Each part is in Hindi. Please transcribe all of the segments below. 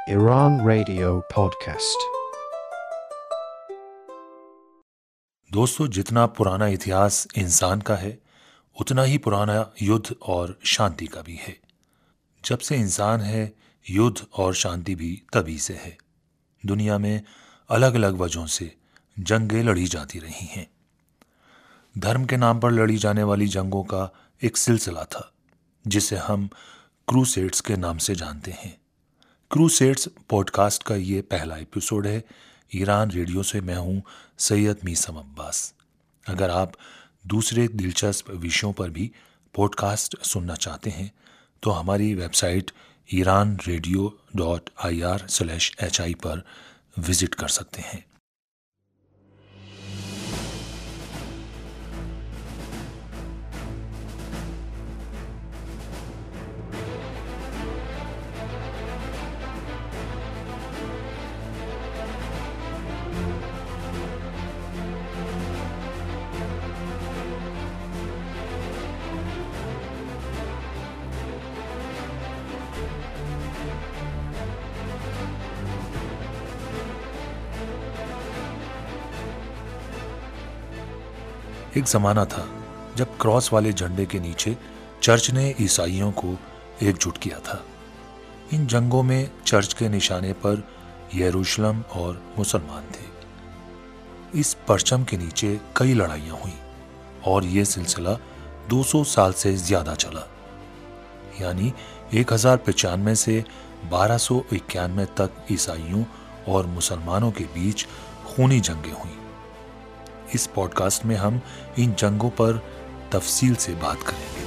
Iran Radio Podcast। दोस्तों, जितना पुराना इतिहास इंसान का है उतना ही पुराना युद्ध और शांति का भी है। जब से इंसान है, युद्ध और शांति भी तभी से है। दुनिया में अलग अलग वजहों से जंगें लड़ी जाती रही हैं। धर्म के नाम पर लड़ी जाने वाली जंगों का एक सिलसिला था जिसे हम क्रूसेड्स के नाम से जानते हैं। क्रूसेड्स पॉडकास्ट का ये पहला एपिसोड है। ईरान रेडियो से मैं हूं सैयद मीसम अब्बास। अगर आप दूसरे दिलचस्प विषयों पर भी पॉडकास्ट सुनना चाहते हैं तो हमारी वेबसाइट iranradio.ir/hi पर विजिट कर सकते हैं। एक जमाना था जब क्रॉस वाले झंडे के नीचे चर्च ने ईसाइयों को एकजुट किया था। इन जंगों में चर्च के निशाने पर यरूशलेम और मुसलमान थे। इस परचम के नीचे कई लड़ाइयां हुई और ये सिलसिला 200 साल से ज्यादा चला, यानी 1095 से 1291 तक ईसाइयों और मुसलमानों के बीच खूनी जंगें हुई। इस पॉडकास्ट में हम इन जंगों पर तफसील से बात करेंगे।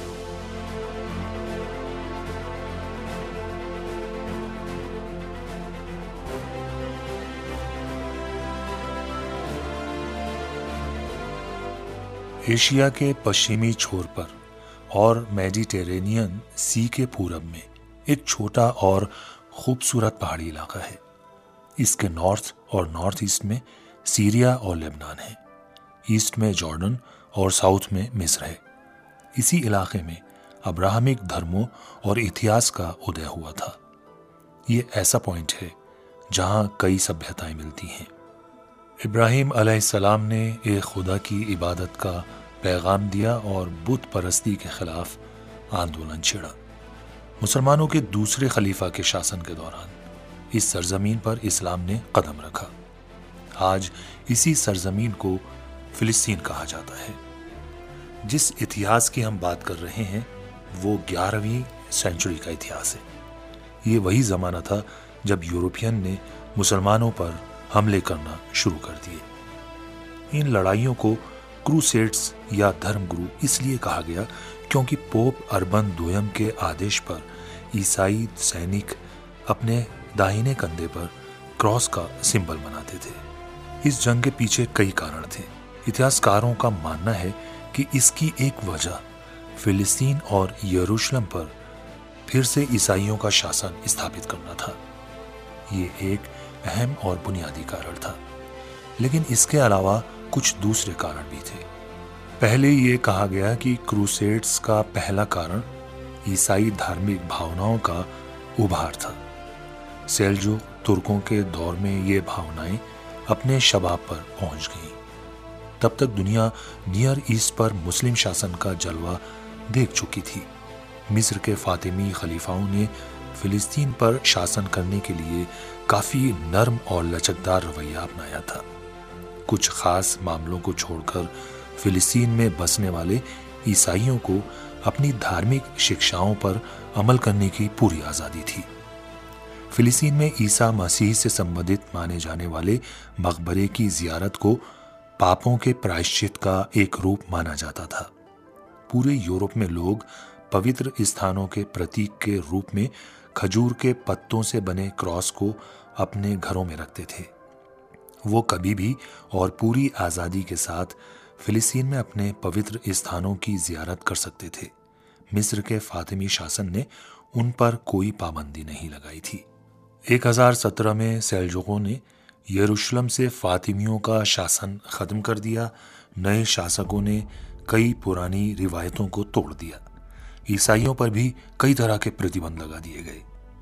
एशिया के पश्चिमी छोर पर और मेडिटेरेनियन सी के पूरब में एक छोटा और खूबसूरत पहाड़ी इलाका है। इसके नॉर्थ और नॉर्थ ईस्ट में सीरिया और लेबनान है। ईस्ट में जॉर्डन और साउथ में मिस्र है। इसी इलाके में अब्राहमिक धर्मों और इतिहास का उदय हुआ था। ये ऐसा पॉइंट है जहां कई सभ्यताएं मिलती हैं। इब्राहिम अलैहिस्सलाम ने एक खुदा की इबादत का पैगाम दिया और बुत परस्ती के खिलाफ आंदोलन छेड़ा। मुसलमानों के दूसरे खलीफा के शासन के दौरान इस सरजमीन पर इस्लाम ने कदम रखा। आज इसी सरजमीन को फिलिस्तीन कहा जाता है। जिस इतिहास की हम बात कर रहे हैं वो 11वीं सेंचुरी का इतिहास है। ये वही ज़माना था जब यूरोपियन ने मुसलमानों पर हमले करना शुरू कर दिए। इन लड़ाइयों को क्रूसेड्स या धर्मगुरु इसलिए कहा गया क्योंकि पोप अर्बन II के आदेश पर ईसाई सैनिक अपने दाहिने कंधे पर क्रॉस का सिंबल बनाते थे। इस जंग के पीछे कई कारण थे। इतिहासकारों का मानना है कि इसकी एक वजह फिलिस्तीन और यरूशलेम पर फिर से ईसाइयों का शासन स्थापित करना था। ये एक अहम और बुनियादी कारण था, लेकिन इसके अलावा कुछ दूसरे कारण भी थे। पहले ये कहा गया कि क्रूसेड्स का पहला कारण ईसाई धार्मिक भावनाओं का उभार था। सेल्जुक तुर्कों के दौर में ये भावनाएं अपने शबाब पर पहुंच गईं। तब तक दुनिया नियर ईस्ट पर मुस्लिम शासन का जलवा देख चुकी थी। मिस्र के फातिमी खलीफाओं ने फिलिस्तीन पर शासन करने के लिए काफी नर्म और लचकदार रवैया अपनाया था। कुछ खास मामलों को छोड़कर फिलिस्तीन में बसने वाले ईसाइयों को अपनी धार्मिक शिक्षाओं पर अमल करने की पूरी आजादी थी। फिलिस्तीन में ईसा मसीह से संबंधित माने जाने वाले मकबरे की जियारत को पापों के प्रायश्चित का एक रूप माना जाता था। पूरे यूरोप में लोग पवित्र स्थानों के प्रतीक के रूप में खजूर के पत्तों से बने क्रॉस को अपने घरों में रखते थे। वो कभी भी और पूरी आज़ादी के साथ फिलिस्तीन में अपने पवित्र स्थानों की जियारत कर सकते थे। मिस्र के फातिमी शासन ने उन पर कोई पाबंदी नहीं लगाई थी। 1017 में सेल्जुकों ने यरूशलेम से फातिमियों का शासन खत्म कर दिया। नए शासकों ने कई पुरानी रिवायतों को तोड़ दिया। ईसाइयों पर भी कई तरह के प्रतिबंध लगा दिए गए।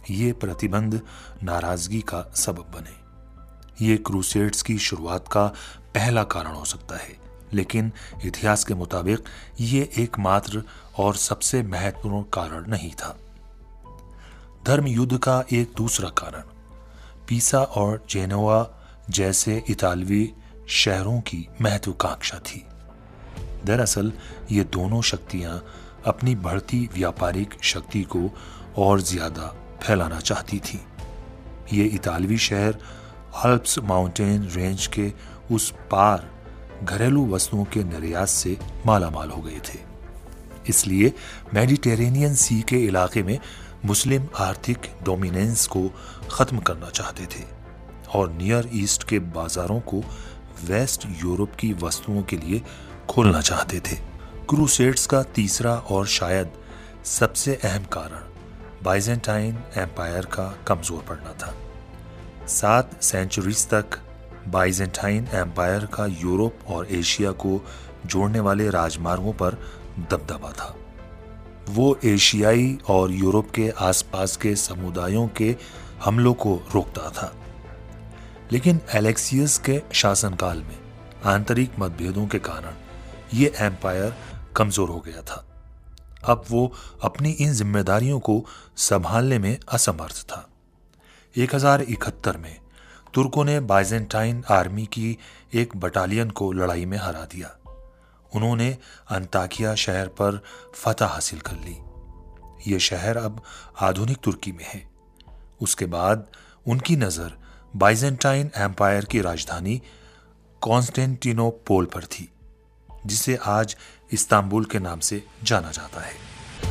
ये प्रतिबंध नाराजगी का सबब बने। ये क्रूसेड्स की शुरुआत का पहला कारण हो सकता है, लेकिन इतिहास के मुताबिक ये एकमात्र और सबसे महत्वपूर्ण कारण नहीं था। धर्म युद्ध का एक दूसरा कारण पीसा और जेनोआ जैसे इतालवी शहरों की महत्वाकांक्षा थी। दरअसल ये दोनों शक्तियां अपनी बढ़ती व्यापारिक शक्ति को और ज्यादा फैलाना चाहती थी। ये इतालवी शहर अल्प्स माउंटेन रेंज के उस पार घरेलू वस्तुओं के निर्यात से मालामाल हो गए थे। इसलिए मेडिटेरेनियन सी के इलाके में मुस्लिम आर्थिक डोमिनेंस को खत्म करना चाहते थे और नियर ईस्ट के बाजारों को वेस्ट यूरोप की वस्तुओं के लिए खोलना चाहते थे। क्रूसेड्स का तीसरा और शायद सबसे अहम कारण बाइजेंटाइन एम्पायर का कमजोर पड़ना था। 7 सेंचुरीज तक बाइजेंटाइन एम्पायर का यूरोप और एशिया को जोड़ने वाले राजमार्गों पर दबदबा था। वो एशियाई और यूरोप के आसपास के समुदायों के हमलों को रोकता था। लेकिन एलेक्सियस के शासनकाल में आंतरिक मतभेदों के कारण ये एम्पायर कमजोर हो गया था। अब वो अपनी इन जिम्मेदारियों को संभालने में असमर्थ था। 1071 में तुर्कों ने बाइजेंटाइन आर्मी की एक बटालियन को लड़ाई में हरा दिया। उन्होंने अंताकिया शहर पर फतह हासिल कर ली। ये शहर अब आधुनिक तुर्की में है। उसके बाद उनकी नजर बाइजेंटाइन एम्पायर की राजधानी कॉन्स्टेंटिनोपोल पर थी, जिसे आज इस्तांबुल के नाम से जाना जाता है।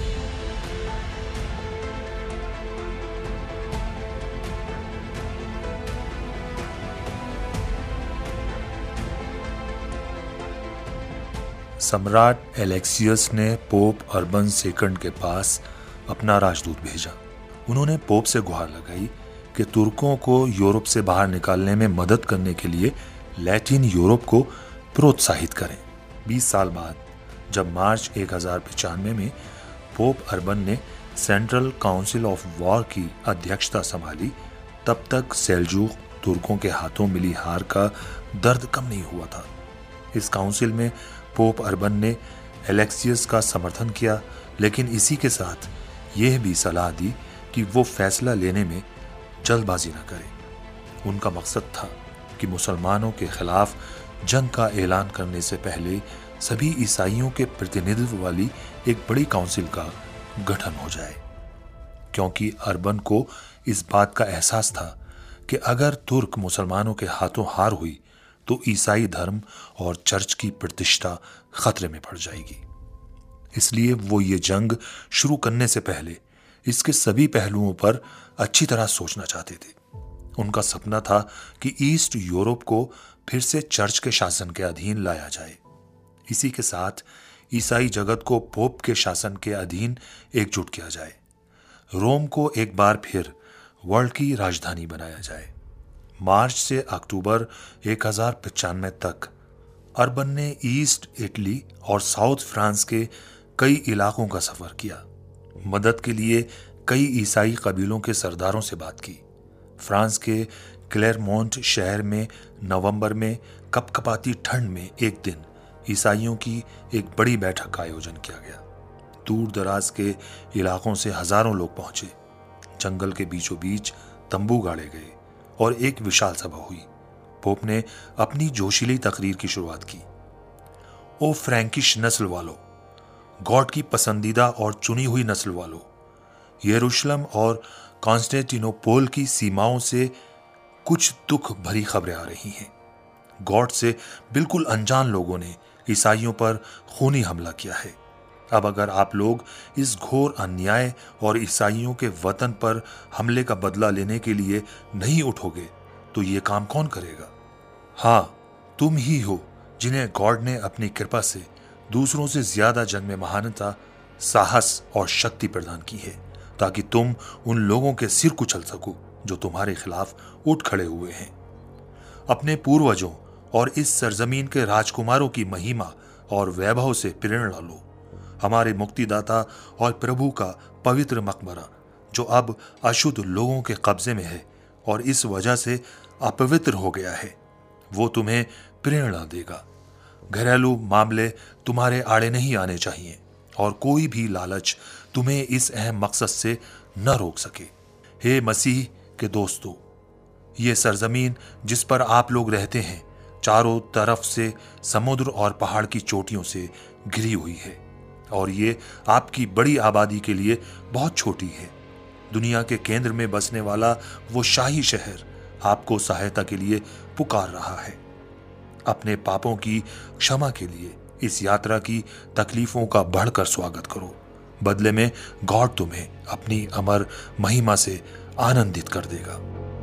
सम्राट एलेक्सियस ने पोप अर्बन सेकंड के पास अपना राजदूत भेजा। उन्होंने पोप से गुहार लगाई कि तुर्कों को यूरोप से बाहर निकालने में मदद करने के लिए लैटिन यूरोप को प्रोत्साहित करें। 20 साल बाद जब मार्च 1095 में पोप अर्बन ने सेंट्रल काउंसिल ऑफ वॉर की अध्यक्षता संभाली, तब तक सेल्जूक तुर्कों के हाथों मिली हार का दर्द कम नहीं हुआ था। इस काउंसिल में पोप अर्बन ने एलेक्सियस का समर्थन किया, लेकिन इसी के साथ यह भी सलाह दी कि वो फैसला लेने में जल्दबाजी न करे। उनका मकसद था कि मुसलमानों के खिलाफ जंग का ऐलान करने से पहले सभी ईसाइयों के प्रतिनिधित्व वाली एक बड़ी काउंसिल का गठन हो जाए, क्योंकि अर्बन को इस बात का एहसास था कि अगर तुर्क मुसलमानों के हाथों हार हुई तो ईसाई धर्म और चर्च की प्रतिष्ठा खतरे में पड़ जाएगी। इसलिए वो ये जंग शुरू करने से पहले इसके सभी पहलुओं पर अच्छी तरह सोचना चाहते थे। उनका सपना था कि ईस्ट यूरोप को फिर से चर्च के शासन के अधीन लाया जाए। इसी के साथ ईसाई जगत को पोप के शासन के अधीन एकजुट किया जाए। रोम को एक बार फिर वर्ल्ड की राजधानी बनाया जाए। मार्च से अक्टूबर 1095 तक अर्बन ने ईस्ट इटली और साउथ फ्रांस के कई इलाकों का सफर किया। मदद के लिए कई ईसाई कबीलों के सरदारों से बात की। फ्रांस के क्लेरमोंट शहर में नवंबर में कपकपाती ठंड में एक दिन ईसाइयों की एक बड़ी बैठक का आयोजन किया गया। दूर दराज के इलाकों से हजारों लोग पहुंचे। जंगल के बीचों बीच तंबू गाड़े गए और एक विशाल सभा हुई। पोप ने अपनी जोशीली तकरीर की शुरुआत की। ओ फ्रैंकिश नस्ल वालों, गॉड की पसंदीदा और चुनी हुई नस्ल वालों, यरूशलेम और कॉन्स्टेंटिनोपोल की सीमाओं से कुछ दुख भरी खबरें आ रही हैं। गॉड से बिल्कुल अनजान लोगों ने ईसाइयों पर खूनी हमला किया है। अब अगर आप लोग इस घोर अन्याय और ईसाइयों के वतन पर हमले का बदला लेने के लिए नहीं उठोगे तो ये काम कौन करेगा? हाँ, तुम ही हो जिन्हें गॉड ने अपनी कृपा से दूसरों से ज्यादा जंग में महानता, साहस और शक्ति प्रदान की है, ताकि तुम उन लोगों के सिर कुचल सको जो तुम्हारे खिलाफ उठ खड़े हुए हैं। अपने पूर्वजों और इस सरजमीन के राजकुमारों की महिमा और वैभव से प्रेरणा लो। हमारे मुक्तिदाता और प्रभु का पवित्र मकबरा जो अब अशुद्ध लोगों के कब्जे में है और इस वजह से अपवित्र हो गया है, वो तुम्हें प्रेरणा देगा। घरेलू मामले तुम्हारे आड़े नहीं आने चाहिए और कोई भी लालच तुम्हें इस अहम मकसद से न रोक सके। हे मसीह के दोस्तों, ये सरजमीन जिस पर आप लोग रहते हैं चारों तरफ से समुद्र और पहाड़ की चोटियों से घिरी हुई है और ये आपकी बड़ी आबादी के लिए बहुत छोटी है। दुनिया के केंद्र में बसने वाला वो शाही शहर आपको सहायता के लिए पुकार रहा है। अपने पापों की क्षमा के लिए इस यात्रा की तकलीफों का बढ़कर स्वागत करो। बदले में गॉड तुम्हें अपनी अमर महिमा से आनंदित कर देगा।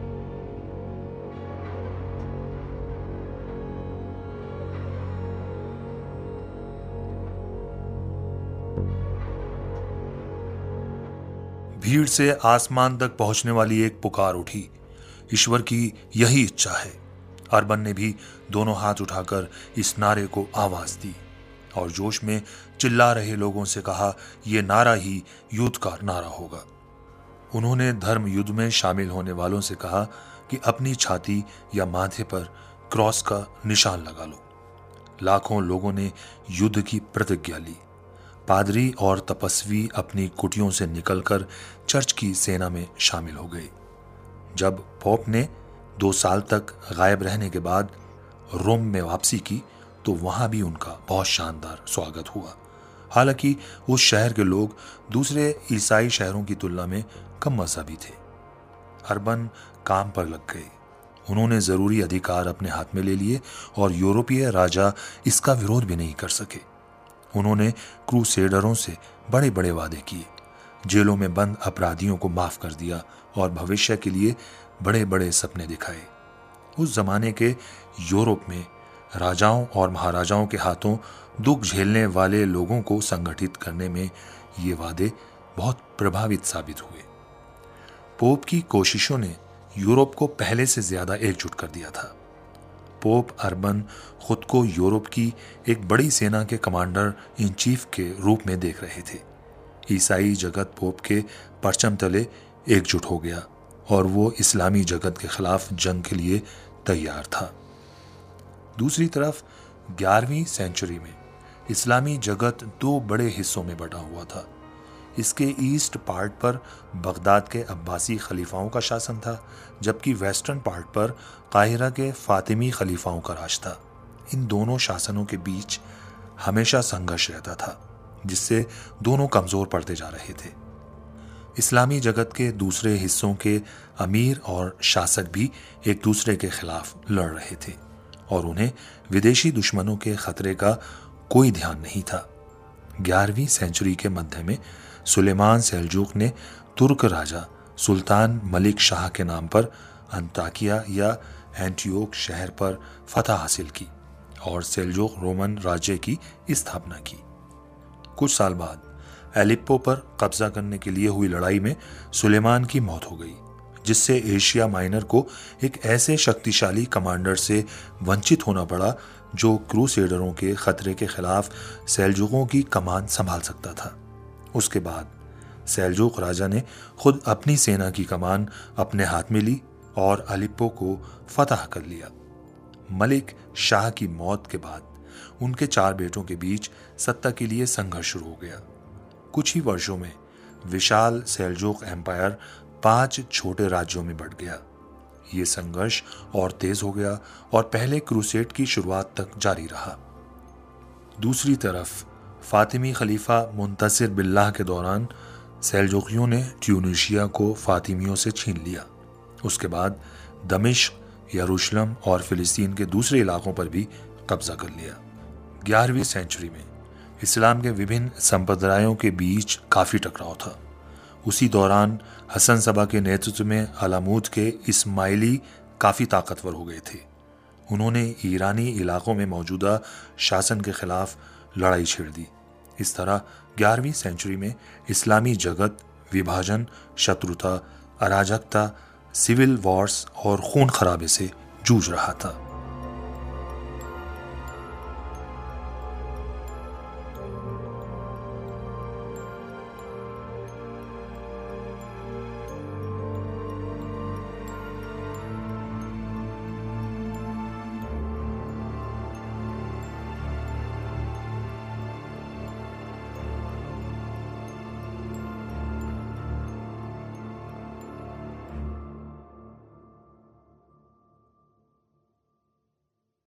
भीड़ से आसमान तक पहुंचने वाली एक पुकार उठी, ईश्वर की यही इच्छा है। अर्बन ने भी दोनों हाथ उठाकर इस नारे को आवाज दी और जोश में चिल्ला रहे लोगों से कहा, यह नारा ही युद्ध का नारा होगा। उन्होंने धर्म युद्ध में शामिल होने वालों से कहा कि अपनी छाती या माथे पर क्रॉस का निशान लगा लो। लाखों लोगों ने युद्ध की प्रतिज्ञा ली। पादरी और तपस्वी अपनी कुटियों से निकलकर चर्च की सेना में शामिल हो गए। जब पोप ने 2 साल तक गायब रहने के बाद रोम में वापसी की तो वहां भी उनका बहुत शानदार स्वागत हुआ। हालांकि उस शहर के लोग दूसरे ईसाई शहरों की तुलना में कम मजहबी थे। अर्बन काम पर लग गए। उन्होंने जरूरी अधिकार अपने हाथ में ले लिए और यूरोपीय राजा इसका विरोध भी नहीं कर सके। उन्होंने क्रूसेडरों से बड़े बड़े वादे किए, जेलों में बंद अपराधियों को माफ कर दिया और भविष्य के लिए बड़े बड़े सपने दिखाए। उस जमाने के यूरोप में राजाओं और महाराजाओं के हाथों दुख झेलने वाले लोगों को संगठित करने में ये वादे बहुत प्रभावित साबित हुए। पोप की कोशिशों ने यूरोप को पहले से ज्यादा एकजुट कर दिया था। पोप अर्बन खुद को यूरोप की एक बड़ी सेना के कमांडर इन चीफ के रूप में देख रहे थे। ईसाई जगत पोप के परचम तले एकजुट हो गया और वो इस्लामी जगत के खिलाफ जंग के लिए तैयार था। दूसरी तरफ 11वीं सेंचुरी में इस्लामी जगत 2 बड़े हिस्सों में बटा हुआ था। इसके ईस्ट पार्ट पर बगदाद के अब्बासी खलीफाओं का शासन था, जबकि वेस्टर्न पार्ट पर काहिरा के फातिमी खलीफाओं का राज था। इन दोनों शासनों के बीच हमेशा संघर्ष रहता था, जिससे दोनों कमजोर पड़ते जा रहे थे। इस्लामी जगत के दूसरे हिस्सों के अमीर और शासक भी एक दूसरे के खिलाफ लड़ रहे थे और उन्हें विदेशी दुश्मनों के खतरे का कोई ध्यान नहीं था। 11वीं सेंचुरी के मध्य में सुलेमान सेल्जुक ने तुर्क राजा सुल्तान मलिक शाह के नाम पर अंताकिया या एंटियोक शहर पर फतह हासिल की और सेल्जुक रोमन राज्य की स्थापना की। कुछ साल बाद एलिप्पो पर कब्जा करने के लिए हुई लड़ाई में सुलेमान की मौत हो गई, जिससे एशिया माइनर को एक ऐसे शक्तिशाली कमांडर से वंचित होना पड़ा जो क्रूसेडरों के खतरे के खिलाफ सेल्जुकों की कमान संभाल सकता था। उसके बाद सेल्जुक राजा ने खुद अपनी सेना की कमान अपने हाथ में ली और अलिप्पो को फतह कर लिया। मलिक शाह की मौत के बाद उनके 4 बेटों के बीच सत्ता के लिए संघर्ष शुरू हो गया। कुछ ही वर्षों में विशाल सेल्जुक एम्पायर 5 छोटे राज्यों में बंट गया। ये संघर्ष और तेज हो गया और पहले क्रूसेड की शुरुआत तक जारी रहा। दूसरी तरफ फातिमी खलीफा मुंतसिर बिल्लाह के दौरान सेल्जुकियों ने ट्यूनीशिया को फातिमियों से छीन लिया। उसके बाद दमिश्क, यरूशलेम और फिलिस्तीन के दूसरे इलाकों पर भी कब्जा कर लिया। 11वीं सेंचुरी में इस्लाम के विभिन्न संप्रदायों के बीच काफी टकराव था। उसी दौरान हसन सबा के नेतृत्व में अलामूद के इस्माइली काफी ताकतवर हो गए थे। उन्होंने ईरानी इलाकों में मौजूदा शासन के खिलाफ लड़ाई छेड़ दी। इस तरह 11वीं सेंचुरी में इस्लामी जगत विभाजन, शत्रुता, अराजकता, सिविल वॉर्स और खून खराबे से जूझ रहा था।